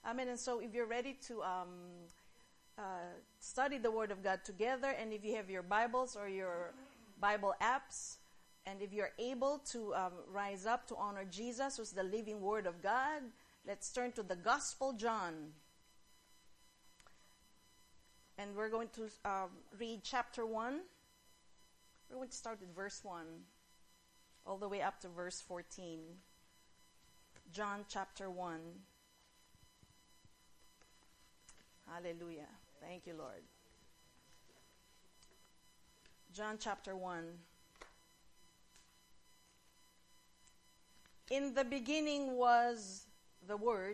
Amen. And so if you're ready to study the Word of God together, and if you have your Bibles or your Bible apps, and if you're able to rise up to honor Jesus, who's the living Word of God, let's turn to the Gospel John. And we're going to read chapter 1. We're going to start with verse 1, all the way up to verse 14. John chapter 1. Hallelujah. Thank you, Lord. John chapter 1. In the beginning was the Word.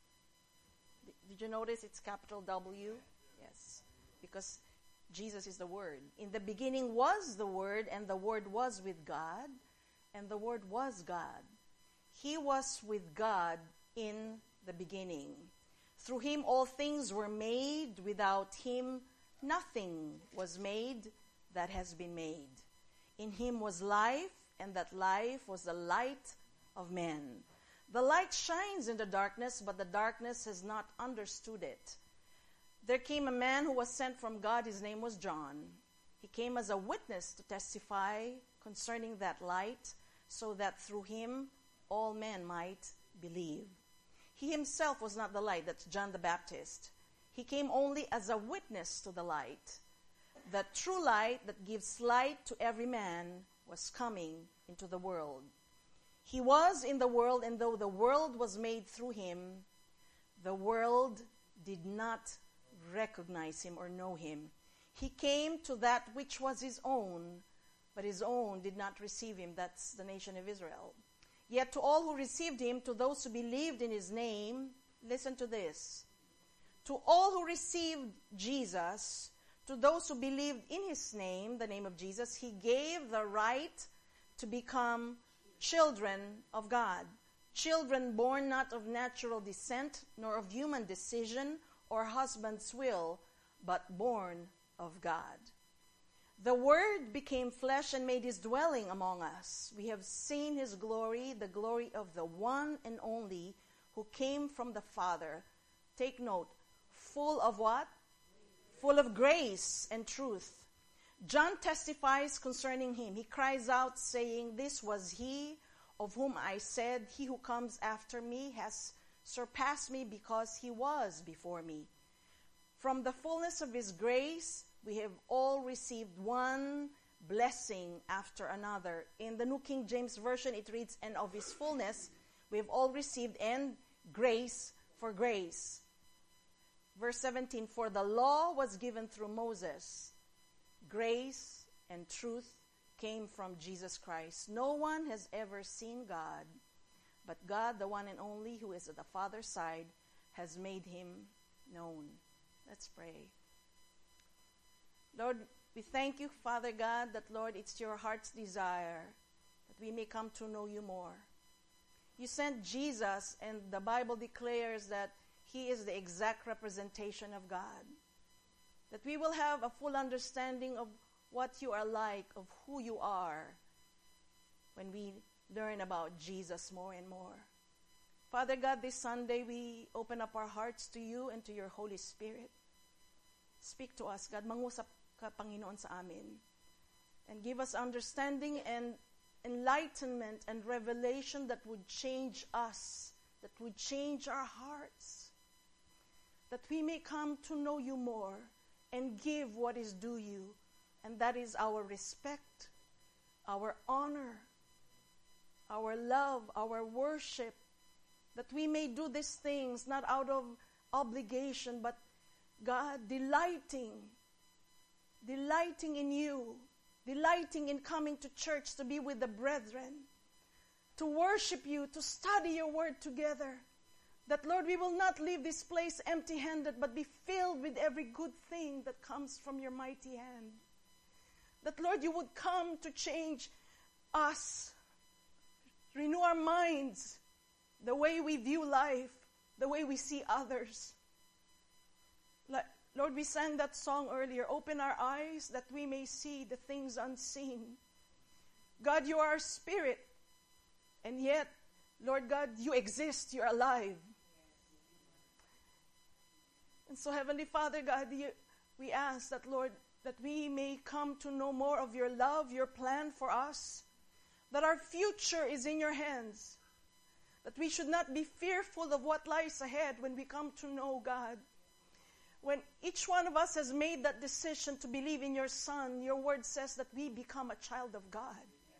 Did you notice it's capital W? Yes. Because Jesus is the Word. In the beginning was the Word, and the Word was with God, and the Word was God. He was with God in the beginning. Through him all things were made. Without him nothing was made that has been made. In him was life, and that life was the light of men. The light shines in the darkness, but the darkness has not understood it. There came a man who was sent from God. His name was John. He came as a witness to testify concerning that light, so that through him all men might believe. He himself was not the light, that's John the Baptist. He came only as a witness to the light. The true light that gives light to every man was coming into the world. He was in the world, and though the world was made through him, the world did not recognize him or know him. He came to that which was his own, but his own did not receive him. That's the nation of Israel. Yet to all who received him, to those who believed in his name, listen to this. To all who received Jesus, to those who believed in his name, the name of Jesus, he gave the right to become children of God. Children born not of natural descent, nor of human decision or husband's will, but born of God. The Word became flesh and made his dwelling among us. We have seen his glory, the glory of the one and only who came from the Father. Take note, full of what? Full of grace and truth. John testifies concerning him. He cries out, saying, "This was he of whom I said, he who comes after me has surpassed me because he was before me." From the fullness of his grace, we have all received one blessing after another. In the New King James Version, it reads, "And of his fullness, we have all received, and grace for grace." Verse 17, "For the law was given through Moses. Grace and truth came from Jesus Christ. No one has ever seen God, but God, the one and only, who is at the Father's side, has made him known." Let's pray. Lord, we thank you, Father God, that, Lord, it's your heart's desire that we may come to know you more. You sent Jesus, and the Bible declares that he is the exact representation of God. That we will have a full understanding of what you are like, of who you are, when we learn about Jesus more and more. Father God, this Sunday we open up our hearts to you and to your Holy Spirit. Speak to us, God. Mangusap ka, Panginoon, sa amin. And give us understanding and enlightenment and revelation that would change us, that would change our hearts, that we may come to know you more and give what is due you. And that is our respect, our honor, our love, our worship, that we may do these things not out of obligation, but God, delighting in you, delighting in coming to church to be with the brethren, to worship you, to study your word together. That, Lord, we will not leave this place empty-handed, but be filled with every good thing that comes from your mighty hand. That, Lord, you would come to change us, renew our minds, the way we view life, the way we see others. Lord, we sang that song earlier, "Open our eyes that we may see the things unseen." God, you are a spirit, and yet, Lord God, you exist, you're alive. And so, Heavenly Father, God, we ask that, Lord, that we may come to know more of your love, your plan for us, that our future is in your hands, that we should not be fearful of what lies ahead when we come to know God. When each one of us has made that decision to believe in your Son, your word says that we become a child of God.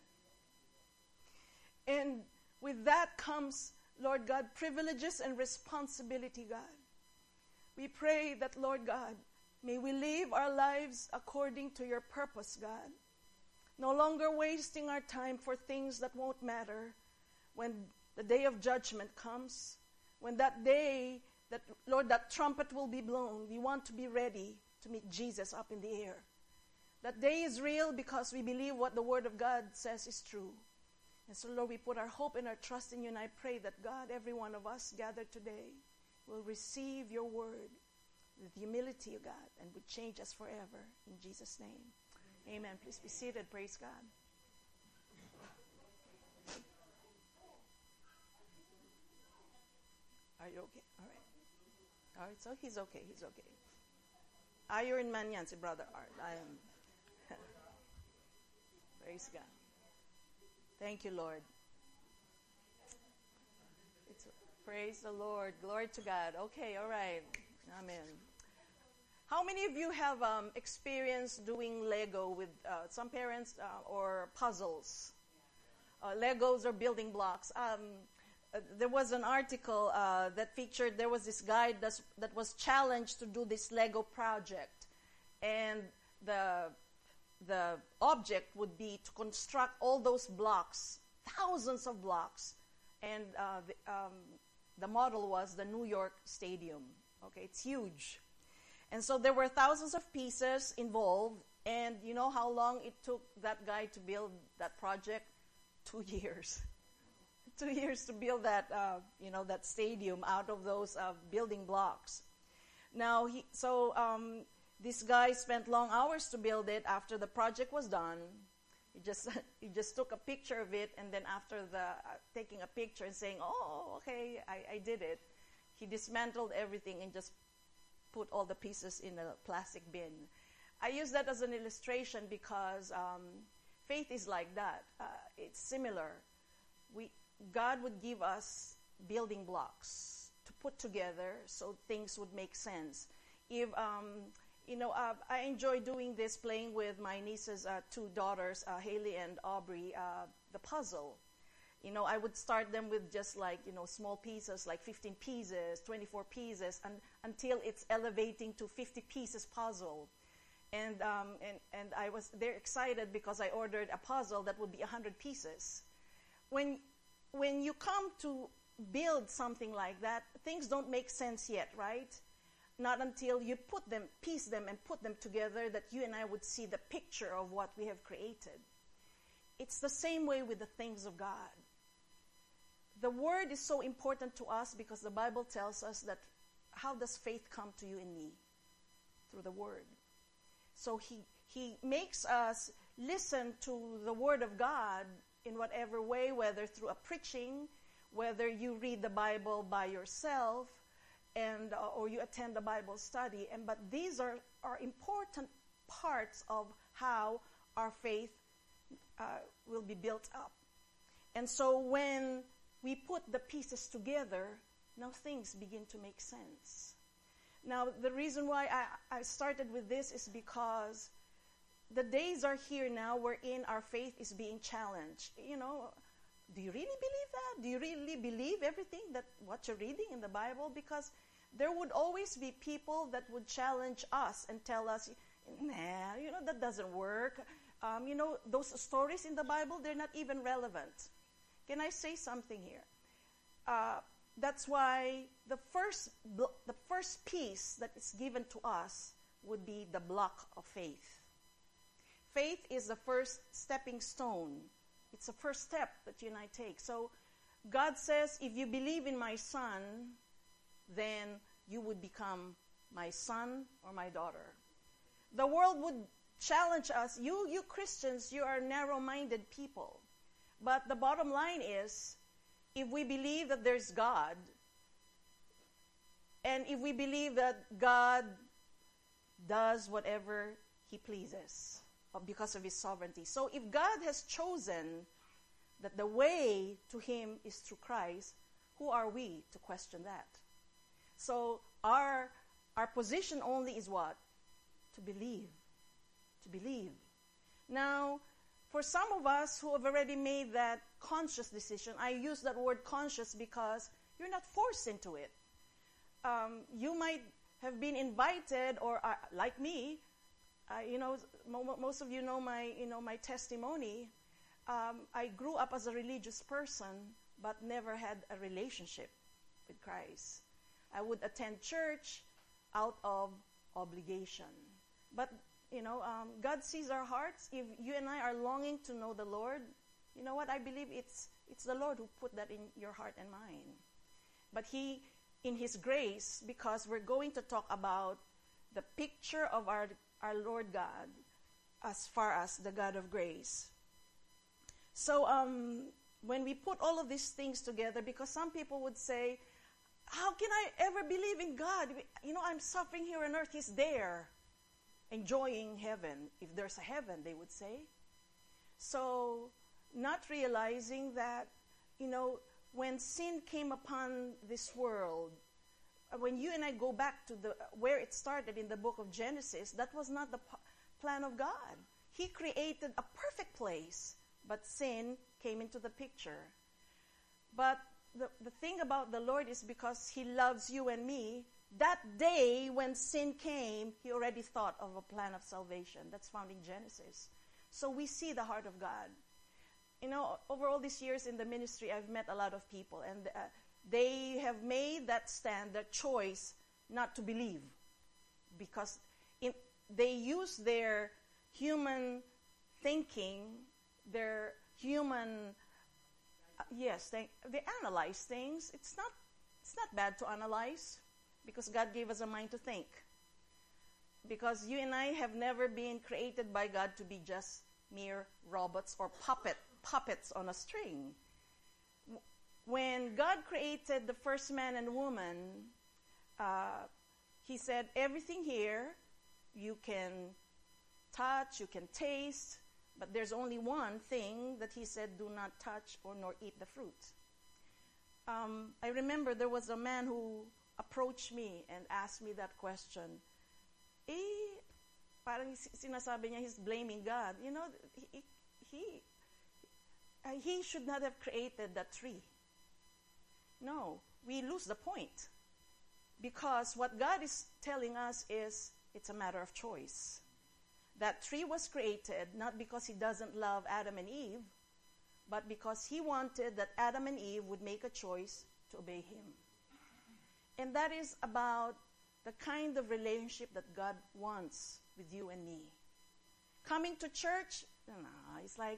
And with that comes, Lord God, privileges and responsibility, God. We pray that, Lord God, may we live our lives according to your purpose, God. No longer wasting our time for things that won't matter when the day of judgment comes. When that day, that Lord, that trumpet will be blown, we want to be ready to meet Jesus up in the air. That day is real because we believe what the Word of God says is true. And so, Lord, we put our hope and our trust in you, and I pray that, God, every one of us gathered today will receive your word with humility, God, and would change us forever. In Jesus' name. Amen. Please be seated. Praise God. Are you okay? All right. All right, so he's okay. He's okay. Ayon man yan si Brother Art. I am. Praise God. Thank you, Lord. Praise the Lord. Glory to God. Okay, all right. Amen. How many of you have experience doing Lego with some parents or puzzles? Legos or building blocks. There was an article that featured, there was this guy that was challenged to do this Lego project. And the object would be to construct all those blocks, thousands of blocks. And the model was the New York Stadium. Okay, it's huge. And so there were thousands of pieces involved. And you know how long it took that guy to build that project? 2 years. 2 years to build that, that stadium out of those building blocks. Now, this guy spent long hours to build it. After the project was done, he just took a picture of it, and then after taking a picture and saying, "Oh, okay, I did it," he dismantled everything and just put all the pieces in a plastic bin. I use that as an illustration because faith is like that. It's similar. God would give us building blocks to put together so things would make sense. If I enjoy doing this, playing with my nieces' 2 daughters, Haley and Aubrey, the puzzle. I would start them with just small pieces, like 15 pieces, 24 pieces, and until it's elevating to 50 pieces puzzle. And they're excited because I ordered a puzzle that would be 100 pieces. When you come to build something like that, things don't make sense yet, right? Not until you piece them and put them together that you and I would see the picture of what we have created. It's the same way with the things of God. The Word is so important to us because the Bible tells us that how does faith come to you and me? Through the Word. So He makes us listen to the Word of God in whatever way, whether through a preaching, whether you read the Bible by yourself, or you attend a Bible study. But these are important parts of how our faith will be built up. And so when we put the pieces together, now things begin to make sense. Now, the reason why I started with this is because the days are here now wherein our faith is being challenged. Do you really believe that? Do you really believe everything what you're reading in the Bible? Because there would always be people that would challenge us and tell us, nah, that doesn't work. Those stories in the Bible, they're not even relevant. Can I say something here? That's why the first piece that is given to us would be the block of faith. Faith is the first stepping stone. It's the first step that you and I take. So God says, if you believe in my Son, then you would become my son or my daughter. The world would challenge us. You Christians, you are narrow-minded people. But the bottom line is, if we believe that there's God, And if we believe that God does whatever he pleases because of his sovereignty. So if God has chosen that the way to him is through Christ, who are we to question that? So our position only is what? To believe. To believe. Now, for some of us who have already made that conscious decision, I use that word conscious because you're not forced into it. You might have been invited, or like me, most of you know my testimony. I grew up as a religious person, but never had a relationship with Christ. I would attend church out of obligation. But, God sees our hearts. If you and I are longing to know the Lord, you know what? I believe it's the Lord who put that in your heart and mind. But he, in his grace, because we're going to talk about the picture of our Lord God as far as the God of grace. So when we put all of these things together, because some people would say, how can I ever believe in God? I'm suffering here on earth. He's there, enjoying heaven. If there's a heaven, they would say. So not realizing that, when sin came upon this world, when you and I go back to where it started in the book of Genesis, that was not the plan of God. He created a perfect place, but sin came into the picture. But the thing about the Lord is, because he loves you and me, that day when sin came, he already thought of a plan of salvation. That's found in Genesis. So we see the heart of God. Over all these years in the ministry, I've met a lot of people, and they have made that stand, that choice not to believe, because they use their human thinking, their human, they analyze things. It's not bad to analyze, because God gave us a mind to think. Because you and I have never been created by God to be just mere robots or puppets on a string. When God created the first man and woman, he said, everything here you can touch, you can taste, but there's only one thing that he said, do not touch or nor eat the fruit. I remember there was a man who approached me and asked me that question. Parang sinasabi niya, he's blaming God. He should not have created that tree. No, we lose the point. Because what God is telling us is, it's a matter of choice. That tree was created not because he doesn't love Adam and Eve, but because he wanted that Adam and Eve would make a choice to obey him. And that is about the kind of relationship that God wants with you and me. Coming to church, it's like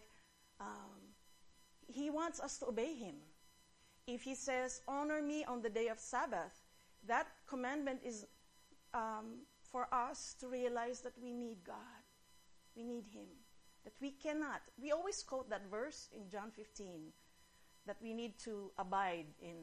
he wants us to obey him. If he says, honor me on the day of Sabbath, that commandment is for us to realize that we need God. We need him. That we cannot. We always quote that verse in John 15, that we need to abide in.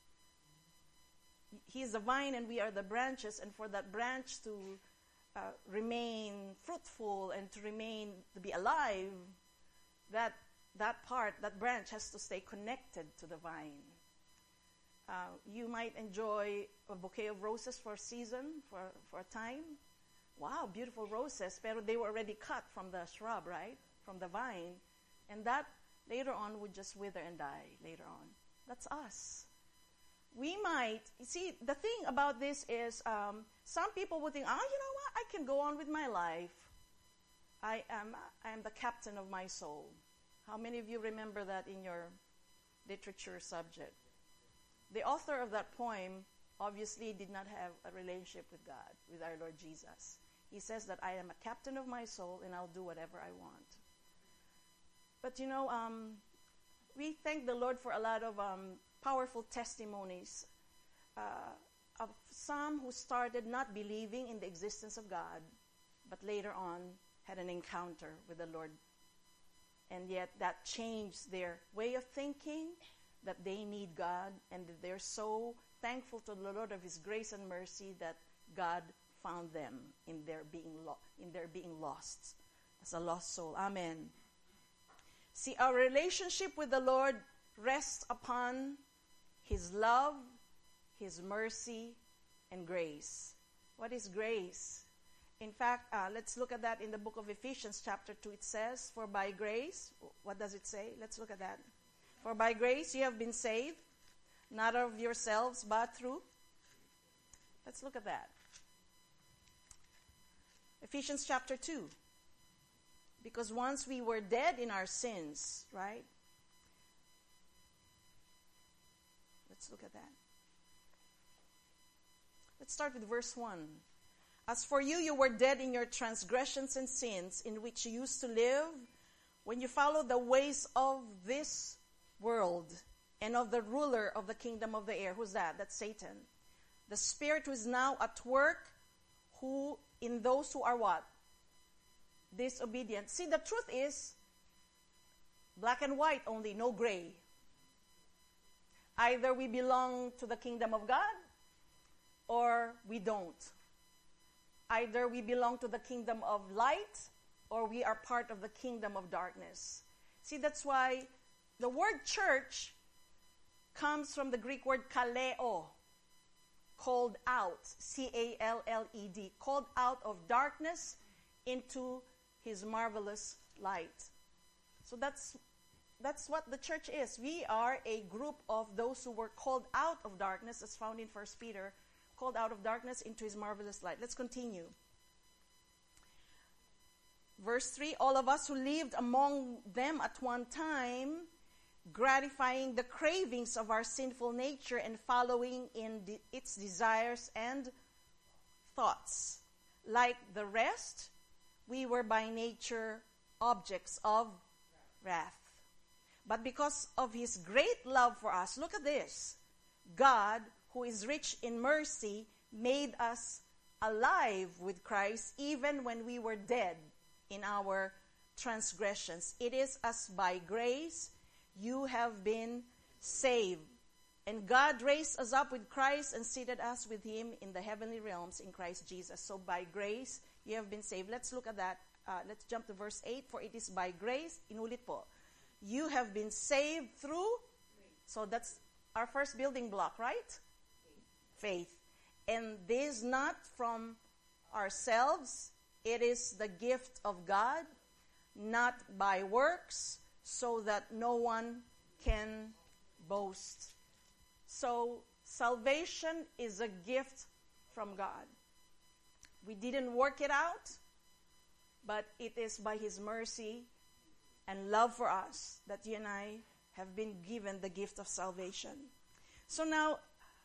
He is the vine and we are the branches, and for that branch to remain fruitful and to be alive, that branch has to stay connected to the vine. You might enjoy a bouquet of roses for a season, for a time. Wow, beautiful roses, but they were already cut from the shrub, right? From the vine. And that later on would just wither and die later on. That's us. We might, see, the thing about this is, some people would think, you know what, I can go on with my life. I am the captain of my soul. How many of you remember that in your literature subject? The author of that poem obviously did not have a relationship with God, with our Lord Jesus. He says that I am a captain of my soul and I'll do whatever I want. But we thank the Lord for a lot of powerful testimonies of some who started not believing in the existence of God, but later on had an encounter with the Lord. And yet that changed their way of thinking, that they need God, and that they're so thankful to the Lord of His grace and mercy that God found them in their being lost, as a lost soul. Amen. See, our relationship with the Lord rests upon His love, His mercy, and grace. What is grace? In fact, let's look at that in the book of Ephesians chapter 2. It says, for by grace, what does it say? Let's look at that. For by grace you have been saved, not of yourselves, but through. Let's look at that. Ephesians chapter 2. Because once we were dead in our sins, right? Let's look at that. Let's start with verse 1. As for you, you were dead in your transgressions and sins, in which you used to live when you followed the ways of this world and of the ruler of the kingdom of the air. Who's that? That's Satan. The spirit who is now at work, who in those who are what? Disobedient. See, the truth is black and white only, no gray. Either we belong to the kingdom of God or we don't. Either we belong to the kingdom of light or we are part of the kingdom of darkness. See, that's why the word church comes from the Greek word kaleo, called out, C-A-L-L-E-D, called out of darkness into His marvelous light. So that's what the church is. We are a group of those who were called out of darkness, as found in 1 Peter, called out of darkness into His marvelous light. Let's continue. Verse 3, all of us who lived among them at one time, gratifying the cravings of our sinful nature and following in its desires and thoughts. Like the rest, we were by nature objects of wrath. But because of His great love for us, look at this. God, who is rich in mercy, made us alive with Christ even when we were dead in our transgressions. It is as by grace you have been saved. And God raised us up with Christ and seated us with Him in the heavenly realms in Christ Jesus. So by grace you have been saved. Let's look at that. Let's jump to verse 8. For it is by grace, inulit po, you have been saved through. So that's our first building block, right? Faith. And this not from ourselves. It is the gift of God, not by works, so that no one can boast. So salvation is a gift from God. We didn't work it out, but it is by His mercy and love for us that you and I have been given the gift of salvation. So now,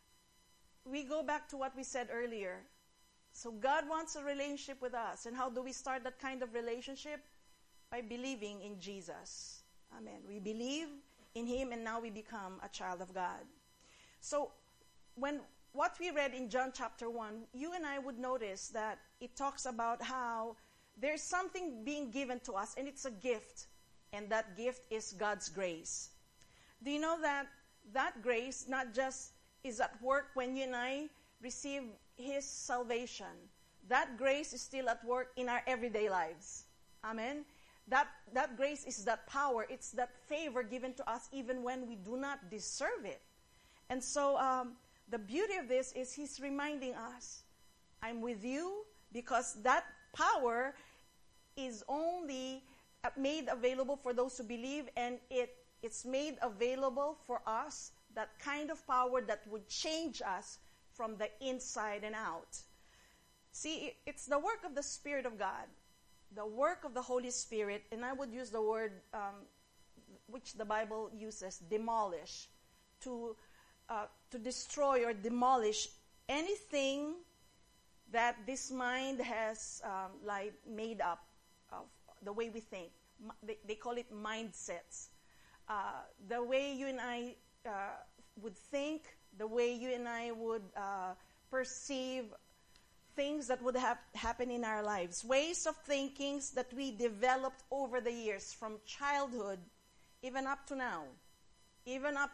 we go back to what we said earlier. So God wants a relationship with us. And how do we start that kind of relationship? By believing in Jesus. Amen. We believe in Him and now we become a child of God. So what we read in John chapter 1, you and I would notice that it talks about how there's something being given to us and it's a gift. And that gift is God's grace. Do you know that that grace not just is at work when you and I receive His salvation? That grace is still at work in our everyday lives. Amen? That grace is that power. It's that favor given to us even when we do not deserve it. And so the beauty of this is He's reminding us, I'm with you, because that power is only made available for those who believe, and it's made available for us, that kind of power that would change us from the inside and out. See, it's the work of the Spirit of God, the work of the Holy Spirit, and I would use the word which the Bible uses, demolish, to destroy or demolish anything that this mind has made up of the way we think. They call it mindsets. The way you and I would think, the way you and I would perceive things that would happen in our lives. Ways of thinking that we developed over the years, from childhood even up to now. Even up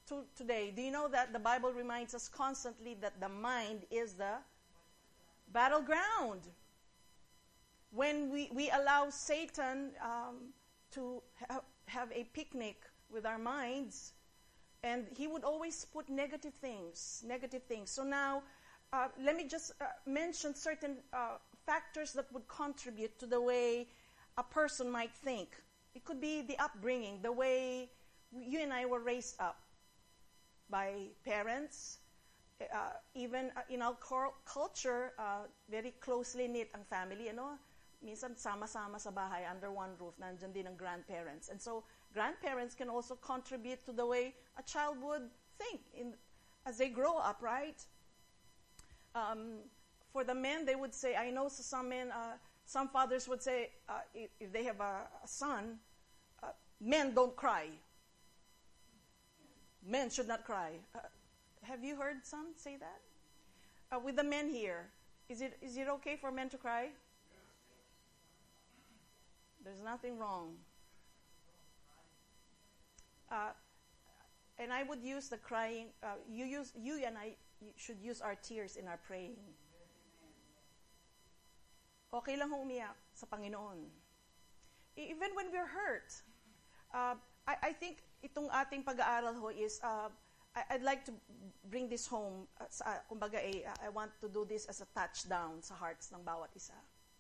today, do you know that the Bible reminds us constantly that the mind is the battleground? When we allow Satan to have a picnic with our minds, and he would always put negative things. So now, let me just mention certain factors that would contribute to the way a person might think. It could be the upbringing, the way you and I were raised up by parents. Even in our culture, very closely knit ang family, minsan sama-sama sa bahay under one roof, nandyan din ang grandparents. And so grandparents can also contribute to the way a child would think as they grow up, right? For the men, they would say, I know some men, some fathers would say, if they have a son, men don't cry. Men should not cry. Have you heard some say that? With the men here, is it okay for men to cry? There's nothing wrong. And I would use the crying. You and I should use our tears in our praying. Okay lang hong umiyak sa Panginoon. Even when we're hurt. I think itong ating pag-aaral ho is, I'd like to bring this home. Kumbaga, I want to do this as a touchdown sa hearts ng bawat isa.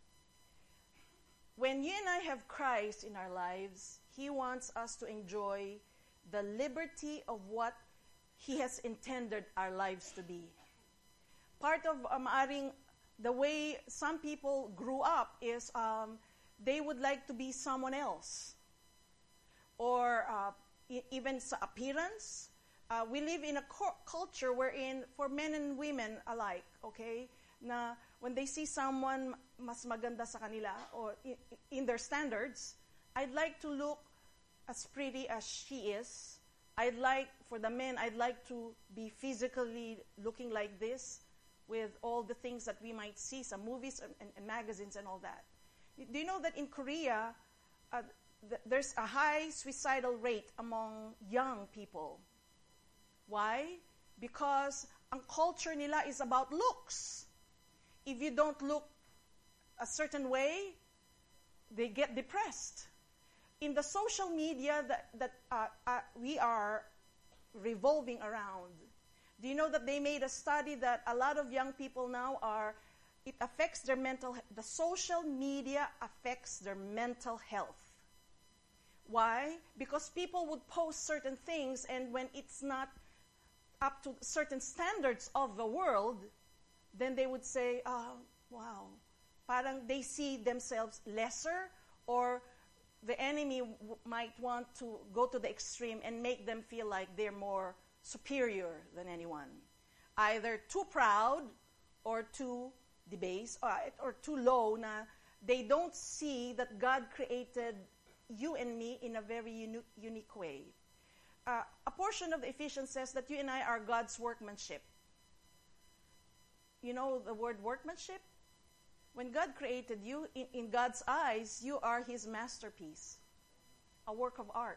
When you and I have Christ in our lives, He wants us to enjoy the liberty of what He has intended our lives to be. Part of maaring the way some people grew up is they would like to be someone else. Or even sa appearance. We live in a culture wherein, for men and women alike, okay, na when they see someone mas maganda sa kanila, or in their standards, I'd like to look as pretty as she is. For the men, I'd like to be physically looking like this, with all the things that we might see, some movies and magazines and all that. Do you know that in Korea, there's a high suicidal rate among young people? Why? Because ang culture nila is about looks. If you don't look a certain way, they get depressed. In the social media that we are revolving around, do you know that they made a study that a lot of young people now it affects their the social media affects their mental health. Why? Because people would post certain things, and when it's not up to certain standards of the world, then they would say, wow, parang they see themselves lesser, or the enemy might want to go to the extreme and make them feel like they're more superior than anyone. Either too proud or too debased or too low na they don't see that God created you and me in a very unique way. A portion of the Ephesians says that you and I are God's workmanship. You know the word workmanship? When God created you, in God's eyes, you are His masterpiece, a work of art.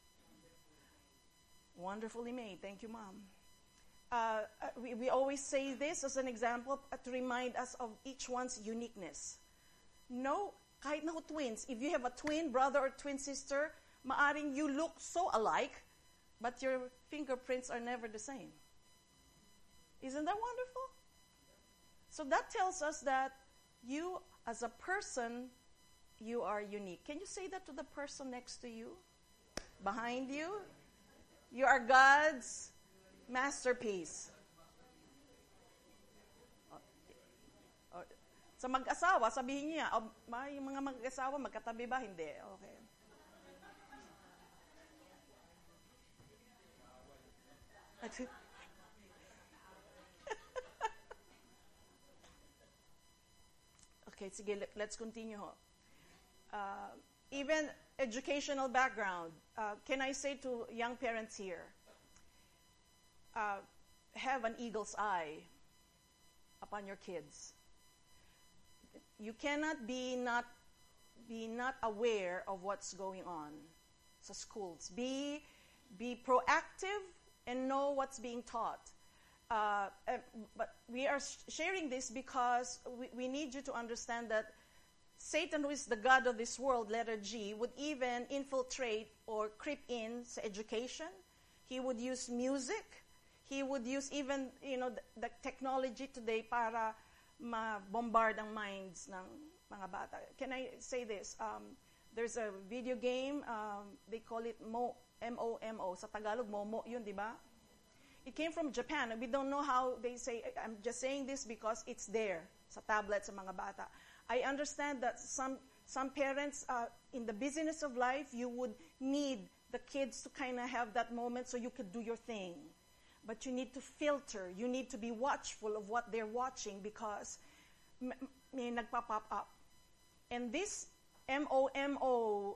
Wonderfully made. Thank you, Mom. We always say this as an example to remind us of each one's uniqueness. No, kahit na twins, if you have a twin brother or twin sister, maaring you look so alike, but your fingerprints are never the same. Isn't that wonderful? So that tells us that you, as a person, you are unique. Can you say that to the person next to you? Behind you? You are God's masterpiece. Sa mag-asawa, sabihin niya, yung mga mag-asawa, magkatabi ba? Hindi. Okay. Okay, sige, let's continue. Even educational background. Can I say to young parents here, have an eagle's eye upon your kids. You cannot be not aware of what's going on sa schools. Be proactive and know what's being taught. But we are sharing this because we need you to understand that Satan, who is the God of this world, letter G, would even infiltrate or creep in sa education. He would use music. He would use even, the technology today para ma-bombard ang minds ng mga bata. Can I say this? There's a video game, they call it MOMO. Sa Tagalog, Momo yun, di ba? It came from Japan. We don't know how they say, I'm just saying this because it's there, sa tablet, sa mga bata. I understand that some parents, in the busyness of life, you would need the kids to kind of have that moment so you could do your thing. But you need to filter. You need to be watchful of what they're watching because may nagpa-pop up. And this MOMO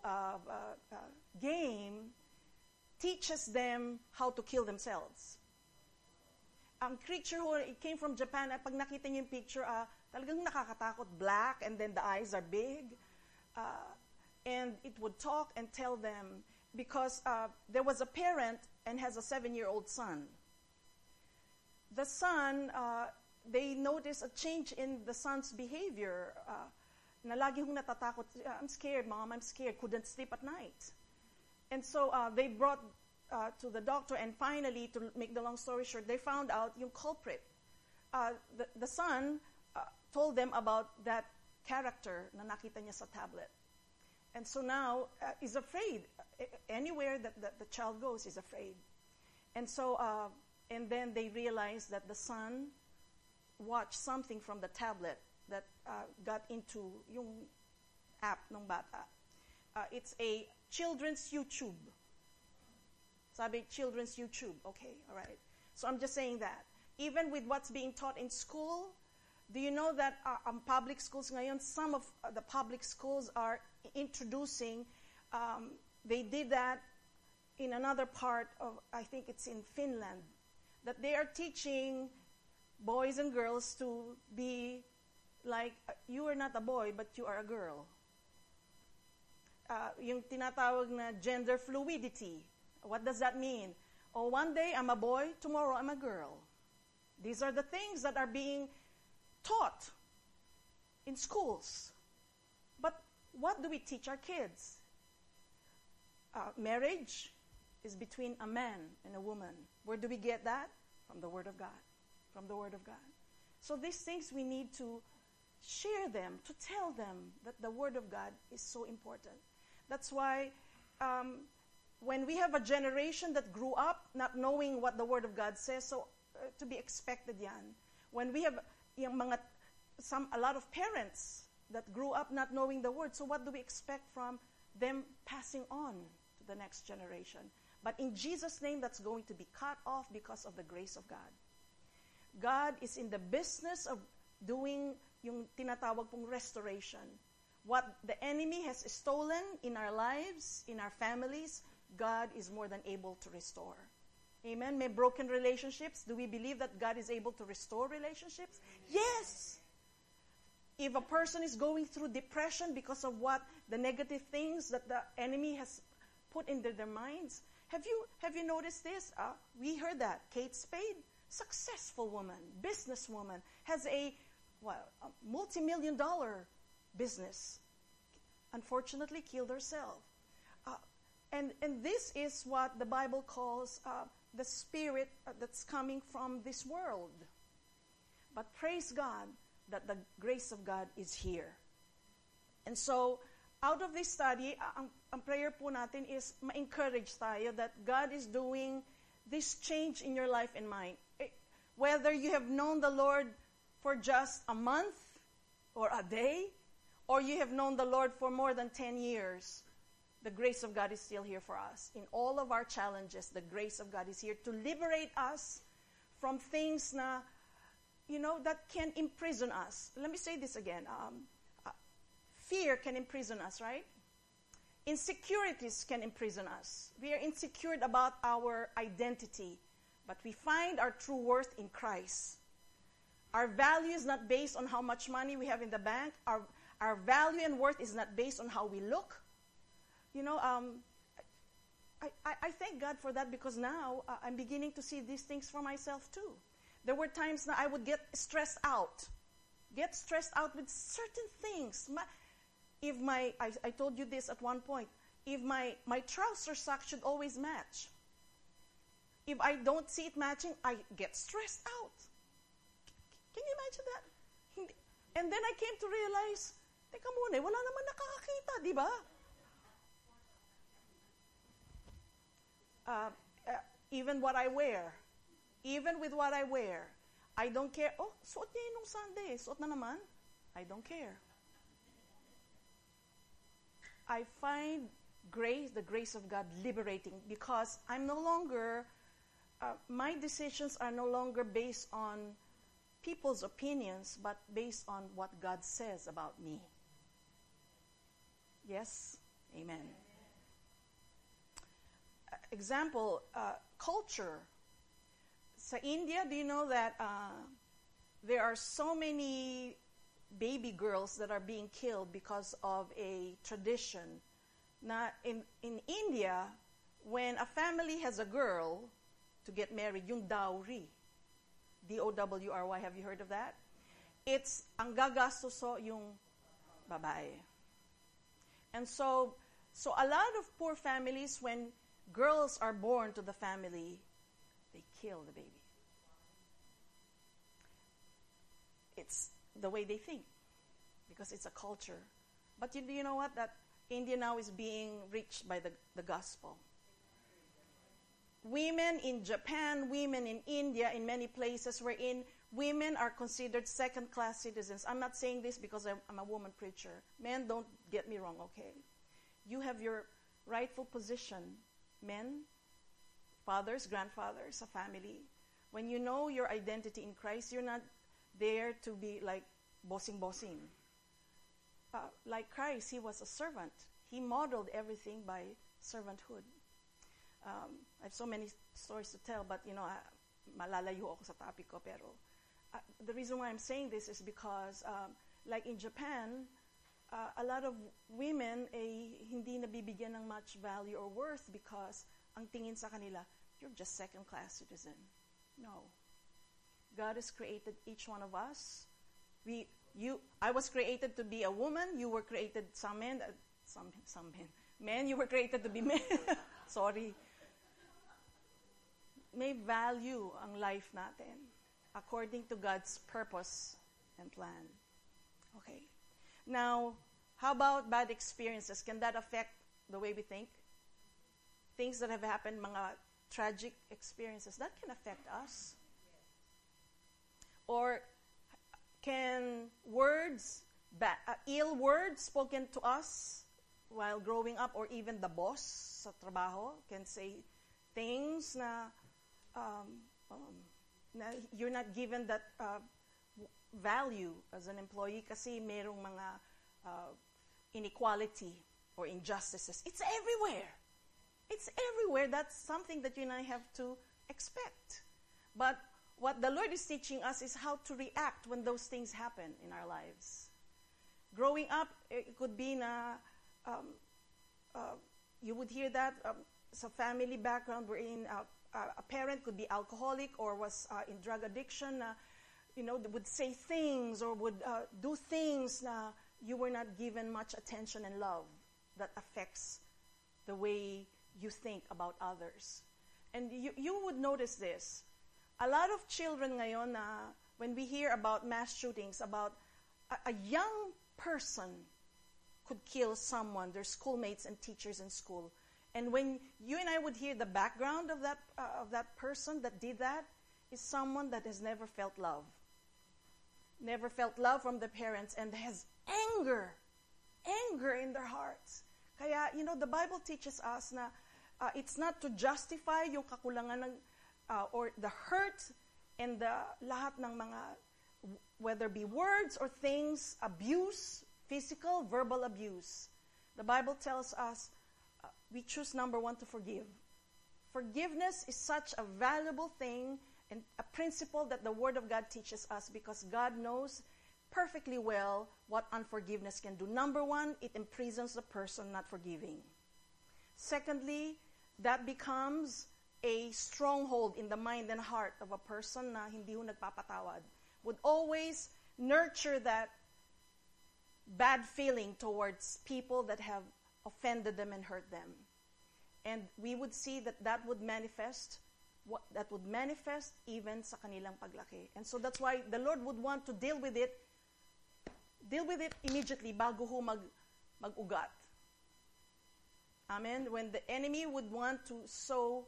game teaches them how to kill themselves. Ang creature who it came from Japan, pag nakita niyo yung picture, talagang nakakatakot, black, and then the eyes are big. And it would talk and tell them, because there was a parent and has a 7-year-old son. The son, they noticed a change in the son's behavior. Na lagi hong natatakot, I'm scared, Mom, I'm scared, couldn't sleep at night. And so they brought to the doctor, and finally, to make the long story short, they found out yung culprit. The son told them about that character na nakita niya sa tablet. And so now, is afraid. Anywhere that the child goes, is afraid. And so, and then they realized that the son watched something from the tablet that got into yung app ng bata. It's a children's YouTube. Sabi, children's YouTube. Okay, all right. So I'm just saying that. Even with what's being taught in school, do you know that public schools ngayon, some of the public schools are introducing, they did that in another part of, I think it's in Finland, that they are teaching boys and girls to be like, you are not a boy, but you are a girl. Yung tinatawag na gender fluidity. What does that mean? Oh, one day I'm a boy, tomorrow I'm a girl. These are the things that are being taught in schools. But what do we teach our kids? Marriage is between a man and a woman. Where do we get that? From the Word of God. From the Word of God. So these things we need to share them, to tell them that the Word of God is so important. That's why when we have a generation that grew up not knowing what the Word of God says, so to be expected yan. When we have a lot of parents that grew up not knowing the Word, so what do we expect from them passing on to the next generation? But in Jesus' name, that's going to be cut off because of the grace of God. God is in the business of doing yung tinatawag pong restoration. What the enemy has stolen in our lives, in our families, God is more than able to restore. Amen? May broken relationships. Do we believe that God is able to restore relationships? Yes! If a person is going through depression because of what the negative things that the enemy has put into their minds, have you noticed this? We heard that. Kate Spade, successful woman, businesswoman, has a multi-million-dollar business. Unfortunately, killed herself. And this is what the Bible calls the spirit that's coming from this world. But praise God that the grace of God is here. And so, out of this study, ang prayer po natin is ma-encourage tayo that God is doing this change in your life and mine. Whether you have known the Lord for just a month or a day, or you have known the Lord for more than 10 years, the grace of God is still here for us. In all of our challenges, the grace of God is here to liberate us from things na, that can imprison us. Let me say this again. Fear can imprison us, right? Insecurities can imprison us. We are insecure about our identity, but we find our true worth in Christ. Our value is not based on how much money we have in the bank. Our value and worth is not based on how we look. I thank God for that, because now I'm beginning to see these things for myself too. There were times that I would get stressed out with certain things. I told you this at one point, if my trouser sock should always match. If I don't see it matching, I get stressed out. Can you imagine that? And then I came to realize, teka muna, wala naman nakakakita, di ba? Even what I wear, even with what I wear, I don't care. Oh, suot niya yun nung Sunday. Suot na naman. I don't care. I find the grace of God liberating, because I'm no longer, my decisions are no longer based on people's opinions, but based on what God says about me. Yes? Amen. Example, culture. Sa India, do you know that there are so many baby girls that are being killed because of a tradition? Now, in India, when a family has a girl to get married, yung dowry, D-O-W-R-Y, have you heard of that? It's ang gagastuso yung babae. And so a lot of poor families, when girls are born to the family, they kill the baby. It's the way they think, because it's a culture. But you know what? That India now is being reached by the gospel. Women in Japan, women in India, in many places wherein women are considered second-class citizens. I'm not saying this because I'm a woman preacher. Men, don't get me wrong, okay? You have your rightful position. Men, fathers, grandfathers, a family. When you know your identity in Christ, you're not there to be like bossing. Like Christ, he was a servant. He modeled everything by servanthood. I have so many stories to tell, but malalayo ako sa topic ko. Pero the reason why I'm saying this is because, like in Japan, a lot of women hindi nabibigyan ng much value or worth, because ang tingin sa kanila, you're just second-class citizen. No. God has created each one of us. I was created to be a woman. You were created, some men. Men, you were created to be men. Sorry. May value ang life natin according to God's purpose and plan. Okay. Now, how about bad experiences? Can that affect the way we think? Things that have happened, mga tragic experiences, that can affect us. Or can ill words spoken to us while growing up, or even the boss sa trabaho can say things na you're not given that value as an employee kasi merong mga inequality or injustices. It's everywhere. It's everywhere. That's something that you and I have to expect. But what the Lord is teaching us is how to react when those things happen in our lives. Growing up, it could be na you would hear that sa family background wherein a parent could be alcoholic or was in drug addiction. They would say things or would do things na you were not given much attention and love that affects the way you think about others. And you would notice this. A lot of children ngayon, when we hear about mass shootings, about a young person could kill someone, their schoolmates and teachers in school. And when you and I would hear the background of that person that did that, is someone that has never felt love. Never felt love from the parents and has anger in their hearts. Kaya, the Bible teaches us na it's not to justify yung kakulangan ng or the hurt and the lahat ng mga, whether be words or things, abuse, physical, verbal abuse. The Bible tells us we choose number one, to forgive. Forgiveness is such a valuable thing and a principle that the Word of God teaches us, because God knows perfectly well what unforgiveness can do. Number one, it imprisons the person not forgiving. Secondly, that becomes a stronghold in the mind and heart of a person na hindi ho nagpapatawad, would always nurture that bad feeling towards people that have offended them and hurt them. And we would see that that would manifest even sa kanilang paglaki. And so that's why the Lord would want to deal with it immediately bago ho mag-ugat. Amen? When the enemy would want to sow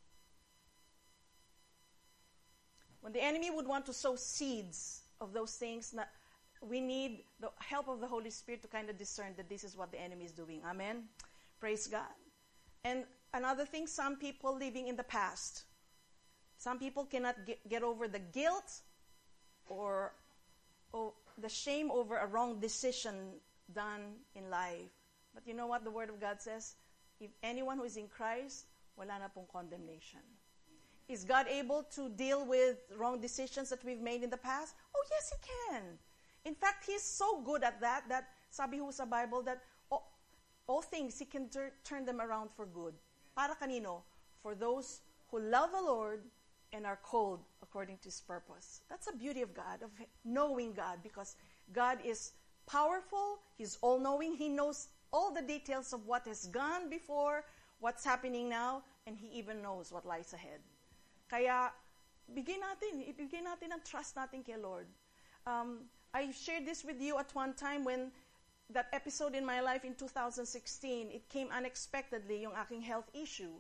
seeds of those things, we need the help of the Holy Spirit to kind of discern that this is what the enemy is doing. Amen? Praise God. And another thing, some people living in the past. Some people cannot get over the guilt or the shame over a wrong decision done in life. But you know what the Word of God says? If anyone who is in Christ, wala na pong condemnation. Is God able to deal with wrong decisions that we've made in the past? Oh, yes, He can. In fact, He's so good at that sabi ho sa Bible that all things He can turn them around for good. Para kanino? For those who love the Lord and are called according to His purpose. That's the beauty of God, of knowing God, because God is powerful, He's all-knowing, He knows all the details of what has gone before, what's happening now, and He even knows what lies ahead. Kaya, ibigay natin ang trust natin kay Lord. I shared this with you at one time when that episode in my life in 2016, it came unexpectedly, yung aking health issue.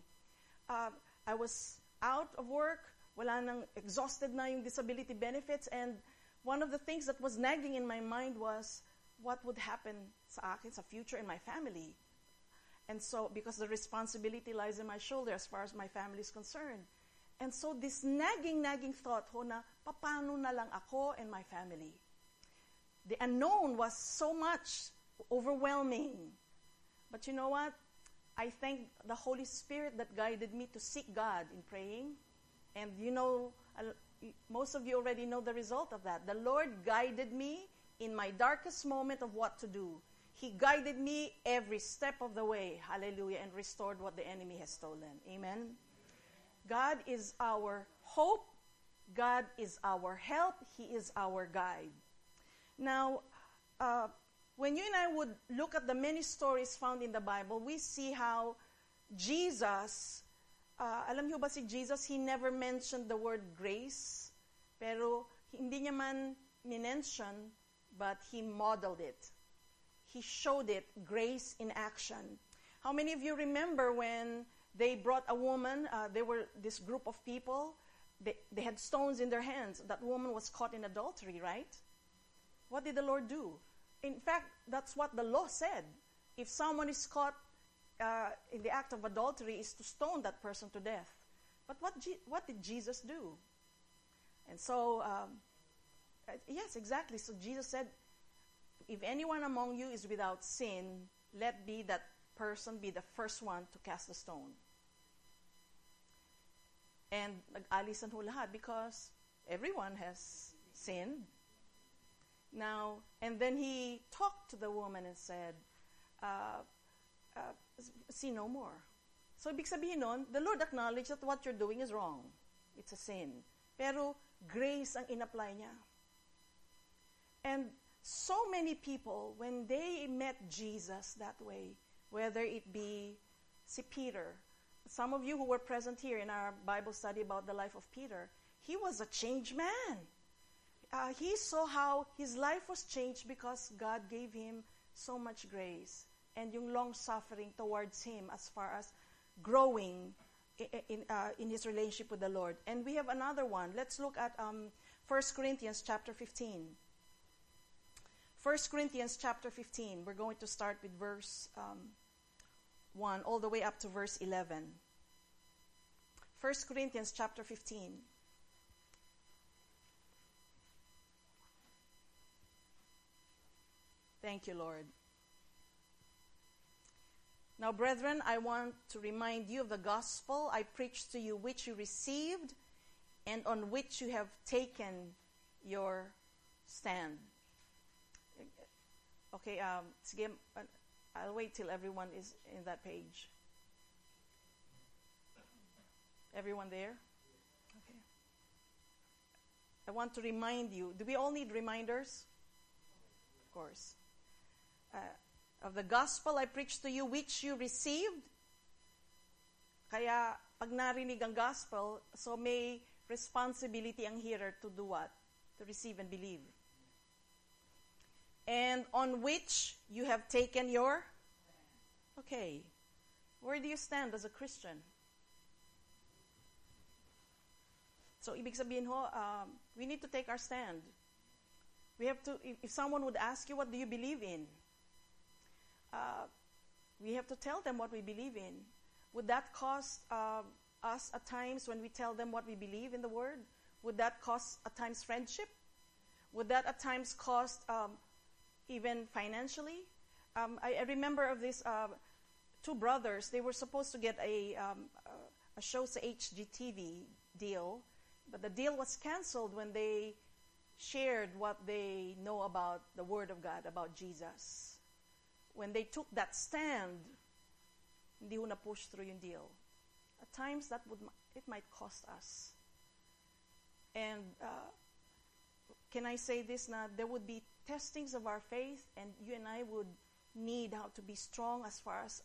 I was out of work, wala nang, exhausted na yung disability benefits, and one of the things that was nagging in my mind was, what would happen sa akin, sa future, and my family? And so, because the responsibility lies on my shoulder as far as my family is concerned. And so, this nagging thought ho na, paano na lang ako and my family? The unknown was so much overwhelming. But you know what? I thank the Holy Spirit that guided me to seek God in praying. And you know, most of you already know the result of that. The Lord guided me in my darkest moment of what to do. He guided me every step of the way. Hallelujah. And restored what the enemy has stolen. Amen. God is our hope. God is our help. He is our guide. Now, when you and I would look at the many stories found in the Bible, we see how Jesus, alam niyo ba si Jesus, He never mentioned the word grace, pero hindi niya man minention, but He modeled it. He showed it, grace in action. How many of you remember when they brought a woman, they were this group of people, they had stones in their hands. That woman was caught in adultery, right? What did the Lord do? In fact, that's what the law said. If someone is caught in the act of adultery, is to stone that person to death. But what did Jesus do? And so, yes, exactly. So Jesus said, if anyone among you is without sin, let be that person be the first one to cast the stone. And nag-alisan ho lahat because everyone has sinned. Now, and then He talked to the woman and said, sin no more. So, ibig sabihin nun, the Lord acknowledged that what you're doing is wrong. It's a sin. Pero, grace ang in-apply niya. And so many people, when they met Jesus that way, whether it be si Peter, some of you who were present here in our Bible study about the life of Peter, he was a changed man. He saw how his life was changed because God gave him so much grace and yung long suffering towards him as far as growing in his relationship with the Lord. And we have another one. Let's look at 1 Corinthians chapter 15. 1 Corinthians chapter 15. We're going to start with verse 1 all the way up to verse 11. 1 Corinthians chapter 15. Thank you, Lord. Now, brethren, I want to remind you of the gospel I preached to you, which you received and on which you have taken your stand. Okay, sige, I'll wait till everyone is in that page. Everyone there? Okay. I want to remind you. Do we all need reminders? Of course. Of the gospel I preached to you, which you received. Kaya, pag narinig ang gospel, so may responsibility ang hearer to do what? To receive and believe. And on which you have taken your? Okay. Where do you stand as a Christian? So, ibig sabihin ho, we need to take our stand. We have to, if someone would ask you, what do you believe in? We have to tell them what we believe in. Would that cost us at times when we tell them what we believe in the Word? Would that cost at times friendship? Would that at times cost even financially? I remember of these two brothers. They were supposed to get a show sa HGTV deal, but the deal was canceled when they shared what they know about the Word of God, about Jesus. When they took that stand, hindi ho na-push through yung deal. At times, it might cost us. And can I say this na there would be testings of our faith, and you and I would need how to be strong as far as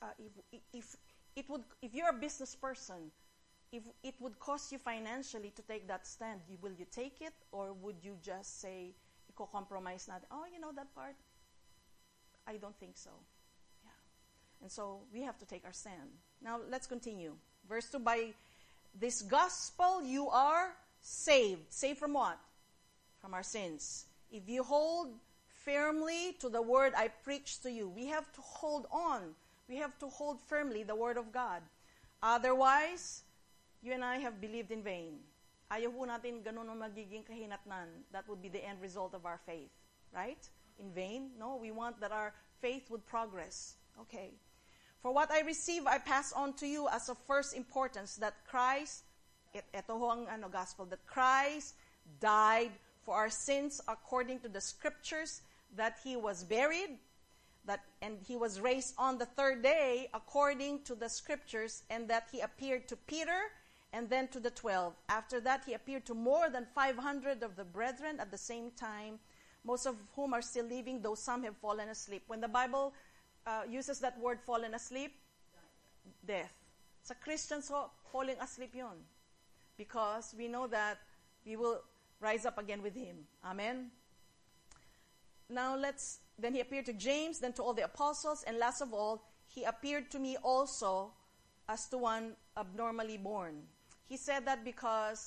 if you're a business person, if it would cost you financially to take that stand, will you take it, or would you just say, iko-compromise natin? Oh, you know that part? I don't think so. Yeah. And so we have to take our stand. Now let's continue. Verse 2, by this gospel you are saved. Saved from what? From our sins. If you hold firmly to the word I preached to you, we have to hold on. We have to hold firmly the word of God. Otherwise, you and I have believed in vain. Ayaw po natin ganun ang magiging kahinatnan. That would be the end result of our faith. Right? In vain? No, we want that our faith would progress. Okay. For what I receive, I pass on to you as of first importance, that Christ, ito ho ang gospel, that Christ died for our sins according to the scriptures, that he was buried, and he was raised on the third day according to the scriptures, and that he appeared to Peter and then to the 12. After that, he appeared to more than 500 of the brethren at the same time, most of whom are still living, though some have fallen asleep. When the Bible uses that word fallen asleep, death. Sa Christians, falling asleep yun. Because we know that we will rise up again with him. Amen? Now then he appeared to James, then to all the apostles, and last of all, he appeared to me also as to one abnormally born. He said that because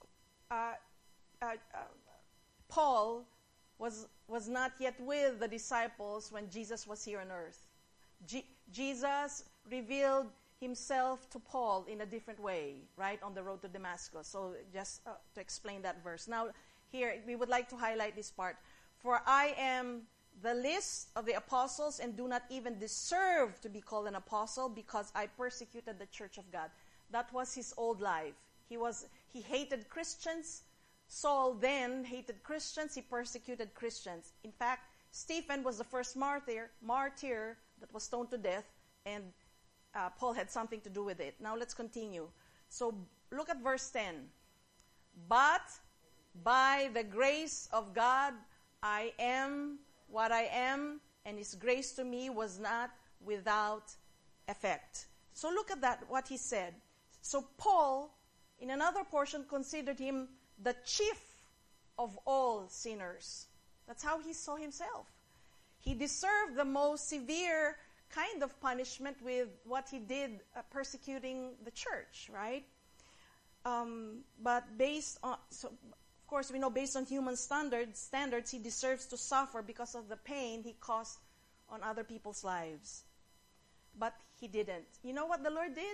Paul was not yet with the disciples when Jesus was here on earth. Jesus revealed himself to Paul in a different way, right, on the road to Damascus. So just to explain that verse. Now, here, we would like to highlight this part. For I am the least of the apostles and do not even deserve to be called an apostle because I persecuted the church of God. That was his old life. He hated Christians. Saul then hated Christians. He persecuted Christians. In fact, Stephen was the first martyr that was stoned to death, and Paul had something to do with it. Now let's continue. So look at verse 10. But by the grace of God, I am what I am, and his grace to me was not without effect. So look at that, what he said. So Paul, in another portion, considered him the chief of all sinners. That's how he saw himself. He deserved the most severe kind of punishment with what he did persecuting the church, right? But based on, so of course we know based on human standards, he deserves to suffer because of the pain he caused on other people's lives. But he didn't. You know what the Lord did?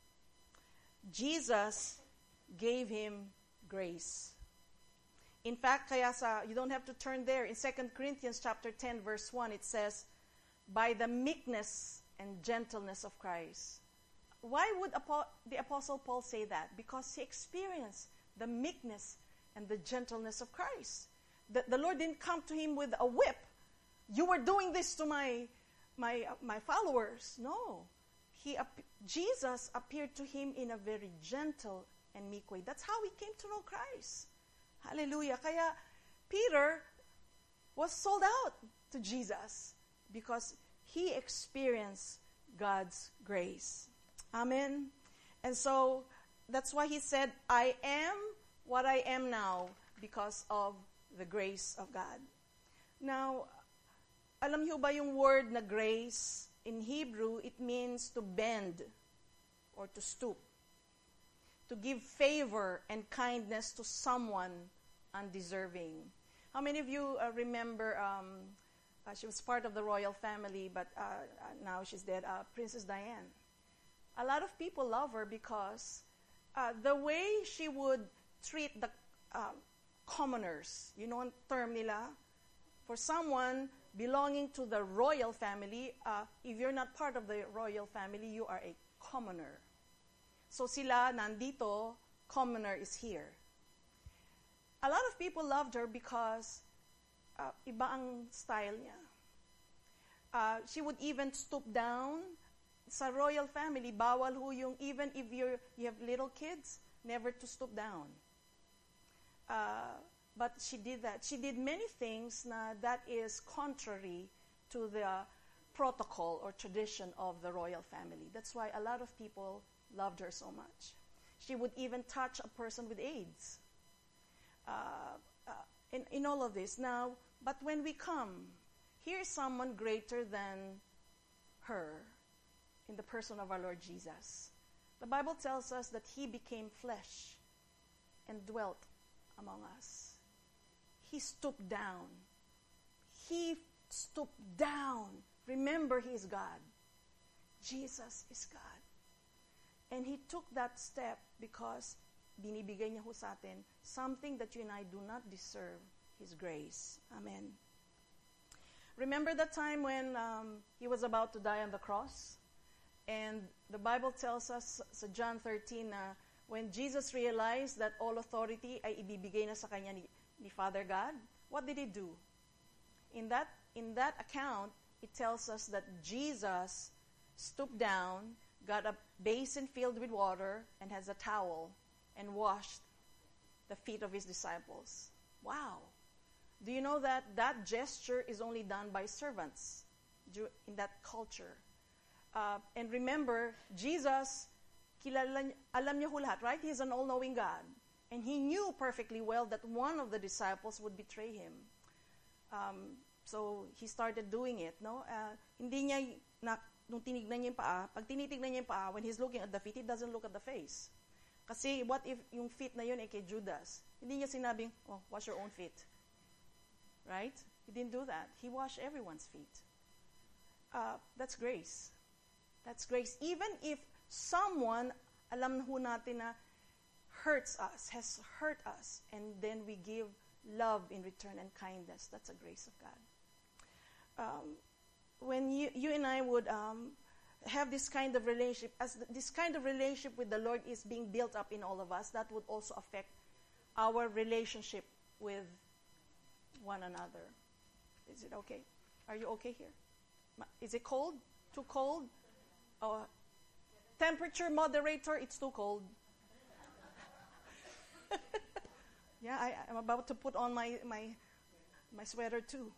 Jesus gave him grace. In fact, you don't have to turn there. In 2 Corinthians chapter 10, verse 1, it says, by the meekness and gentleness of Christ. Why would the Apostle Paul say that? Because he experienced the meekness and the gentleness of Christ. The Lord didn't come to him with a whip. You were doing this to my followers. No. Jesus appeared to him in a very gentle and meek way. That's how he came to know Christ. Hallelujah. Kaya Peter was sold out to Jesus because he experienced God's grace. Amen. And so that's why he said, I am what I am now because of the grace of God. Now, alam niyo ba yung word na grace? In Hebrew, it means to bend or to stoop. To give favor and kindness to someone undeserving. How many of you remember, she was part of the royal family, but now she's dead, Princess Diane. A lot of people love her because the way she would treat the commoners, you know ang term nila, for someone belonging to the royal family, if you're not part of the royal family, you are a commoner. So sila nandito, commoner is here. A lot of people loved her because iba ang style niya. She would even stoop down. Sa royal family, bawal ho yung, even if you have little kids, never to stoop down. But she did that. She did many things that is contrary to the protocol or tradition of the royal family. That's why a lot of people loved her so much. She would even touch a person with AIDS. In all of this. Now, but when we come, here's someone greater than her in the person of our Lord Jesus. The Bible tells us that he became flesh and dwelt among us. He stooped down. He stooped down. Remember, he is God. Jesus is God. And he took that step because binibigay niya ho sa atin something that you and I do not deserve, his grace. Amen. Remember the time when he was about to die on the cross? And the Bible tells us sa John 13 na when Jesus realized that all authority ay ibibigay na sa kanya ni Father God, what did he do? In that account, it tells us that Jesus stooped down, got a basin filled with water, and has a towel, and washed the feet of his disciples. Wow. Do you know that that gesture is only done by servants in that culture? And remember, Jesus, alam niya ho lahat, right? He's an all-knowing God. And he knew perfectly well that one of the disciples would betray him. So he started doing it, no? Hindi niya, nung tinignan niya yung paa, pag tinitignan niya yung paa, when he's looking at the feet, he doesn't look at the face. Kasi what if yung feet na yun ay kay Judas? Hindi niya sinabing, oh, wash your own feet. Right? He didn't do that. He washed everyone's feet. That's grace. That's grace. Even if someone, alam ho natin na hurts us, has hurt us, and then we give love in return and kindness, that's a grace of God. When you and I would have this kind of relationship, as this kind of relationship with the Lord is being built up in all of us, that would also affect our relationship with one another. Is it okay? Are you okay here? Is it cold? Too cold? Temperature moderator, it's too cold. Yeah, I'm about to put on my sweater too.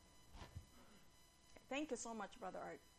Thank you so much, Brother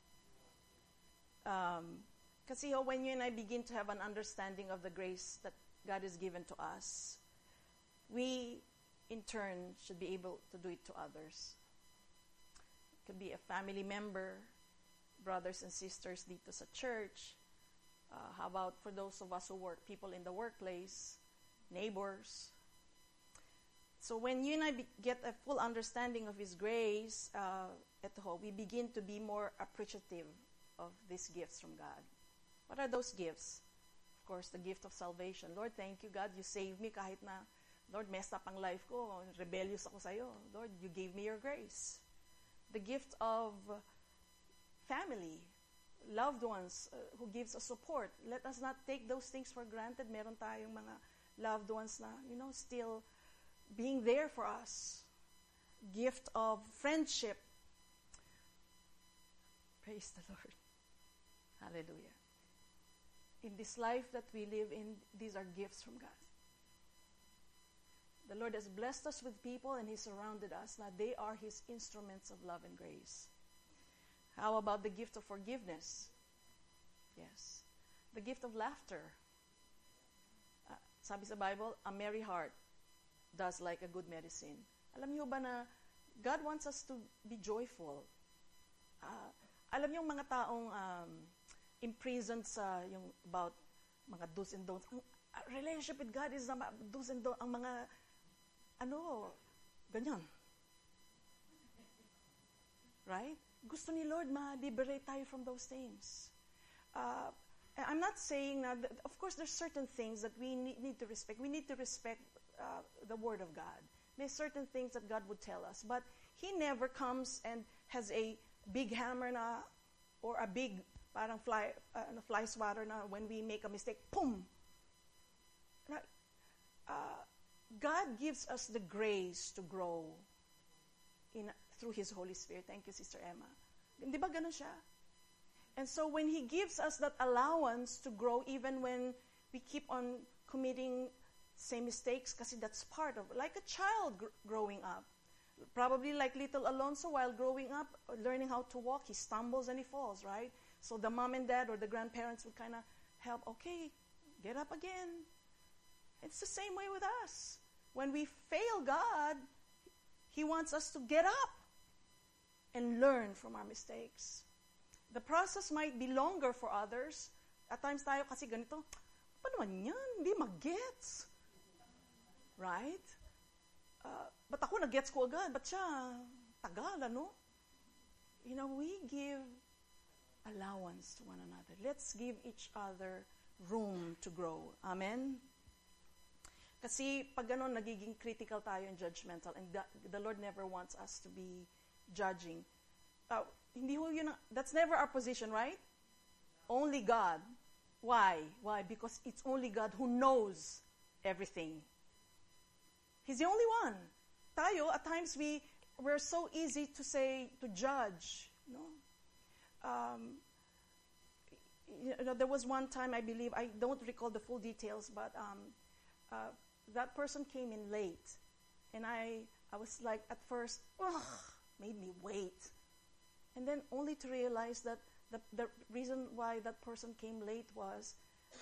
Art. Kasi when you and I begin to have an understanding of the grace that God has given to us, we, in turn, should be able to do it to others. It could be a family member, brothers and sisters dito sa church. How about for those of us who work, people in the workplace, neighbors. So when you and I get a full understanding of His grace, we begin to be more appreciative of these gifts from God. What are those gifts? Of course, the gift of salvation. Lord, thank you, God. You saved me kahit na, Lord, messed up ang life ko. Rebellious ako sa'yo. Lord, you gave me your grace. The gift of family, loved ones who gives us support. Let us not take those things for granted. Meron tayong mga loved ones na, still being there for us. Gift of friendship. Praise the Lord. Hallelujah. in this life that we live in, these are gifts from God. The Lord has blessed us with people and He surrounded us. Now they are His instruments of love and grace. How about the gift of forgiveness? Yes. The gift of laughter. Sabi sa Bible, a merry heart does like a good medicine. Alam niyo ba na God wants us to be joyful? Alam niyo yung mga taong imprisoned sa yung about mga do's and don'ts. Ang relationship with God is about do's and don'ts. Ang mga ganyan. Right? Gusto ni Lord ma-liberate tayo from those things. I'm not saying that, of course, there's certain things that we need to respect. We need to respect the Word of God. There's certain things that God would tell us. But He never comes and has a big hammer na, or a big, parang fly swatter na when we make a mistake, boom! God gives us the grace to grow through His Holy Spirit. Thank you, Sister Emma. Di ba ganun siya? And so when He gives us that allowance to grow even when we keep on committing same mistakes, kasi that's part of, like a child growing up. Probably like little Alonso, while growing up, learning how to walk, he stumbles and he falls, right? So the mom and dad or the grandparents would kind of help, okay, get up again. It's the same way with us. When we fail God, He wants us to get up and learn from our mistakes. The process might be longer for others. At times tayo kasi ganito, paano naman yan? Hindi mag-gets. Right? But ako nag-gets ko agad. Ba't siya tagal, ano? You know, we give allowance to one another. Let's give each other room to grow. Amen? Kasi pag ganon, nagiging critical tayo and judgmental. And the Lord never wants us to be judging. Hindi ho yun, that's never our position, right? Only God. Why? Why? Because it's only God who knows everything. He's the only one. Tayo, at times we're so easy to say, to judge. No? There was one time, I believe, I don't recall the full details, but that person came in late. And I was like, at first, made me wait. And then only to realize that the reason why that person came late was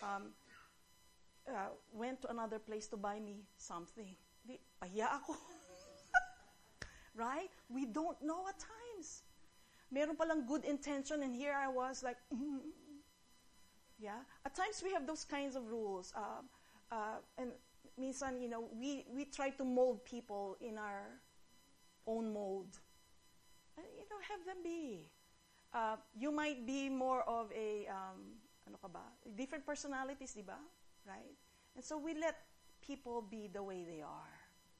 went to another place to buy me something. Di, pahiya ako. Right? We don't know at times. Meron palang good intention and here I was like, yeah. At times we have those kinds of rules. And minsan, you know, we try to mold people in our own mold. You know, have them be. You might be more of a, different personalities, di ba? Right? And so we let people be the way they are.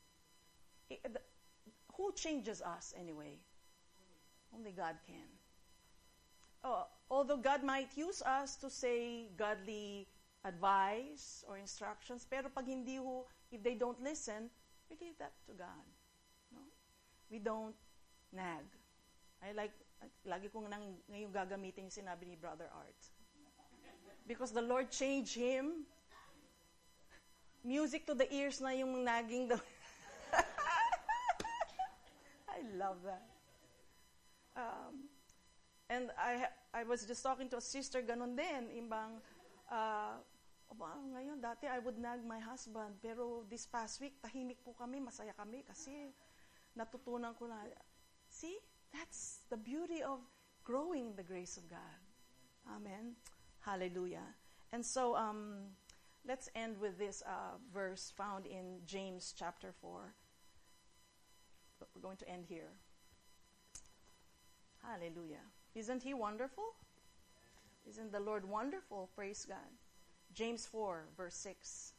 Who changes us anyway? Only God can. Although God might use us to say godly advice or instructions, pero pag hindi if they don't listen, we leave that to God. No? We don't nag. Lagi kong ngayon gagamitin yung sinabi ni Brother Art. Because the Lord changed him. Music to the ears na yung nagging daw. I love that. And I was just talking to a sister, ganon din, imbang, ngayon, dati I would nag my husband, pero this past week, tahimik po kami, masaya kami, kasi natutunan ko na, see, that's the beauty of growing in the grace of God. Amen. Hallelujah. And so, let's end with this verse found in James chapter 4. We're going to end here. Hallelujah. Isn't He wonderful? Isn't the Lord wonderful? Praise God. James 4, verse 6.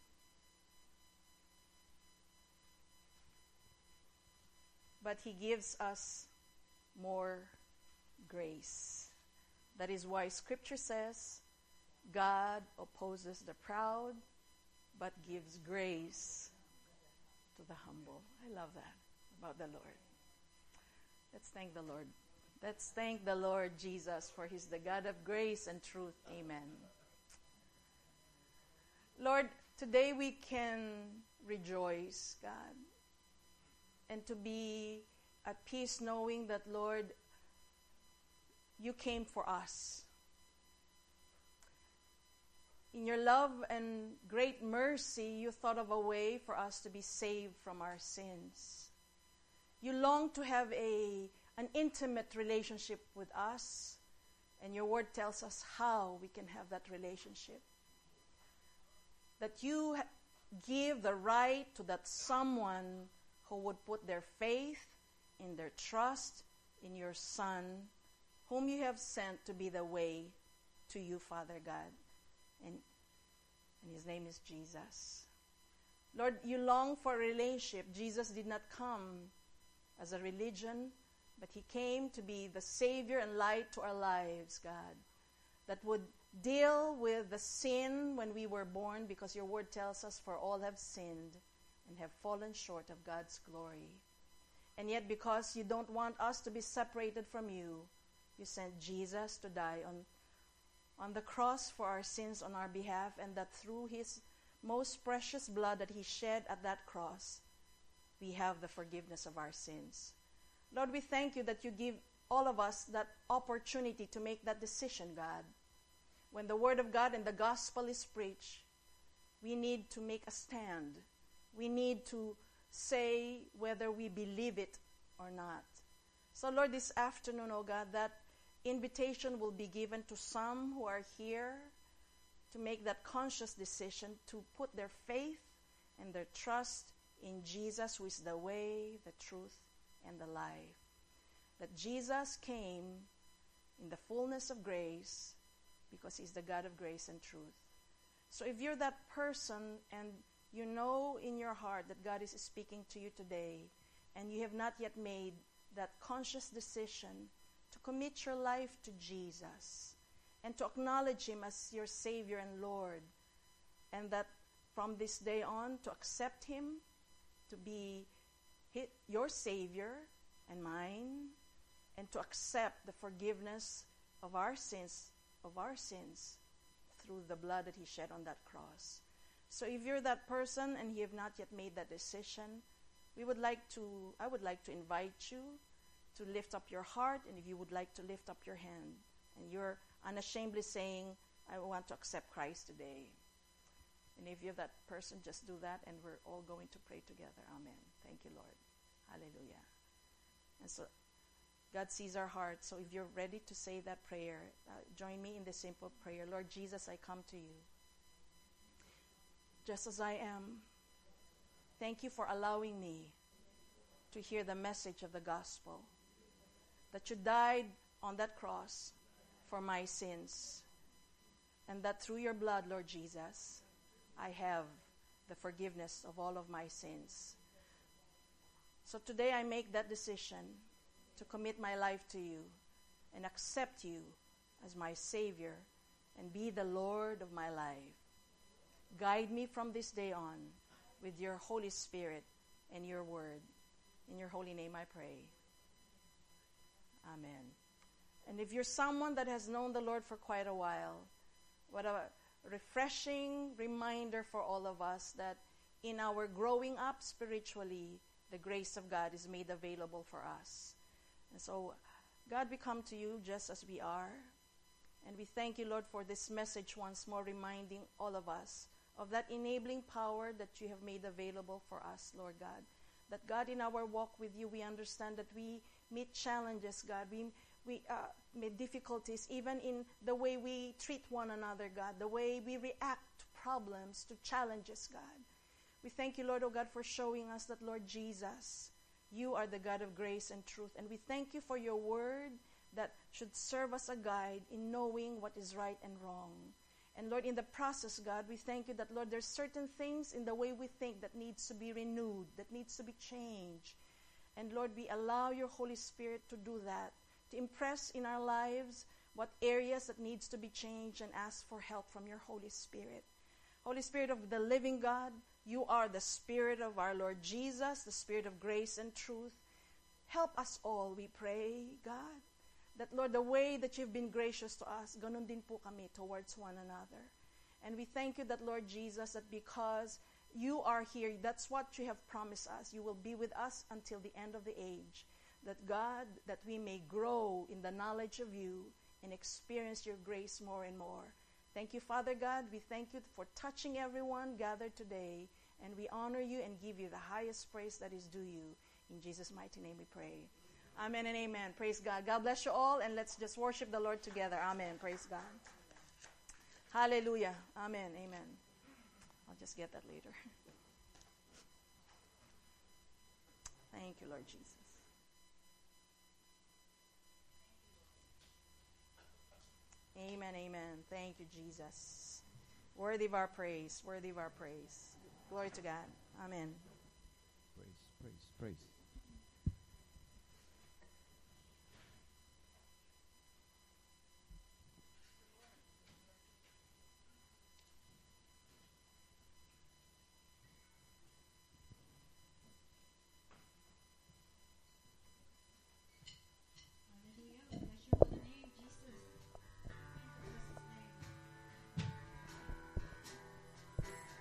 But He gives us more grace. That is why Scripture says, God opposes the proud, but gives grace to the humble. I love that about the Lord. Let's thank the Lord. Let's thank the Lord Jesus, for He's the God of grace and truth. Amen. Lord, today we can rejoice, God, and to be at peace knowing that, Lord, you came for us. In your love and great mercy, you thought of a way for us to be saved from our sins. You long to have an intimate relationship with us, and your word tells us how we can have that relationship. That you give the right to that someone who would put their faith in their trust in your Son, whom you have sent to be the way to you, Father God. And his name is Jesus. Lord, you long for a relationship. Jesus did not come as a religion, but he came to be the Savior and light to our lives, God, that would deal with the sin when we were born, because your word tells us, for all have sinned and have fallen short of God's glory. And yet, because you don't want us to be separated from you, you sent Jesus to die on the cross for our sins on our behalf, and that through his most precious blood that he shed at that cross, we have the forgiveness of our sins. Lord, we thank you that you give all of us that opportunity to make that decision, God. When the word of God and the gospel is preached, we need to make a stand. We need to say whether we believe it or not. So, Lord, this afternoon, oh God, that invitation will be given to some who are here to make that conscious decision to put their faith and their trust in Jesus, who is the way, the truth, and the life. That Jesus came in the fullness of grace because he's the God of grace and truth. So if you're that person and you know in your heart that God is speaking to you today, and you have not yet made that conscious decision to commit your life to Jesus and to acknowledge him as your Savior and Lord, and that from this day on to accept him to be your Savior and mine, and to accept the forgiveness of our sins through the blood that he shed on that cross. So if you're that person and you have not yet made that decision, I would like to invite you to lift up your heart, and if you would like to lift up your hand and you're unashamedly saying, I want to accept Christ today. And if you're that person, just do that, and we're all going to pray together. Amen. Thank you, Lord. Hallelujah. And so God sees our hearts. So if you're ready to say that prayer, join me in the simple prayer. Lord Jesus, I come to you just as I am. Thank you for allowing me to hear the message of the gospel, that you died on that cross for my sins, and that through your blood, Lord Jesus, I have the forgiveness of all of my sins. So today I make that decision to commit my life to you and accept you as my Savior and be the Lord of my life. Guide me from this day on with your Holy Spirit and your word. In your holy name I pray. Amen. And if you're someone that has known the Lord for quite a while, what a refreshing reminder for all of us that in our growing up spiritually, the grace of God is made available for us. And so, God, we come to you just as we are. And we thank you, Lord, for this message once more, reminding all of us of that enabling power that you have made available for us, Lord God. That, God, in our walk with you, we understand that we meet challenges, God. We meet difficulties, even in the way we treat one another, God, the way we react to problems, to challenges, God. We thank you, Lord, oh God, for showing us that, Lord Jesus, you are the God of grace and truth. And we thank you for your word that should serve as a guide in knowing what is right and wrong. And Lord, in the process, God, we thank you that, Lord, there's certain things in the way we think that needs to be renewed, that needs to be changed. And Lord, we allow your Holy Spirit to do that, to impress in our lives what areas that needs to be changed, and ask for help from your Holy Spirit. Holy Spirit of the living God, you are the Spirit of our Lord Jesus, the Spirit of grace and truth. Help us all, we pray, God, that, Lord, the way that you've been gracious to us, ganun din po kami towards one another. And we thank you that, Lord Jesus, that because you are here, that's what you have promised us. You will be with us until the end of the age. That God, that we may grow in the knowledge of you and experience your grace more and more. Thank you, Father God. We thank you for touching everyone gathered today. And we honor you and give you the highest praise that is due you. In Jesus' mighty name we pray. Amen and amen. Praise God. God bless you all, and let's just worship the Lord together. Amen. Praise God. Hallelujah. Amen. Amen. I'll just get that later. Thank you, Lord Jesus. Amen, amen. Thank you, Jesus. Worthy of our praise. Worthy of our praise. Glory to God. Amen. Praise.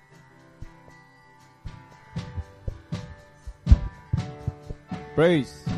Praise.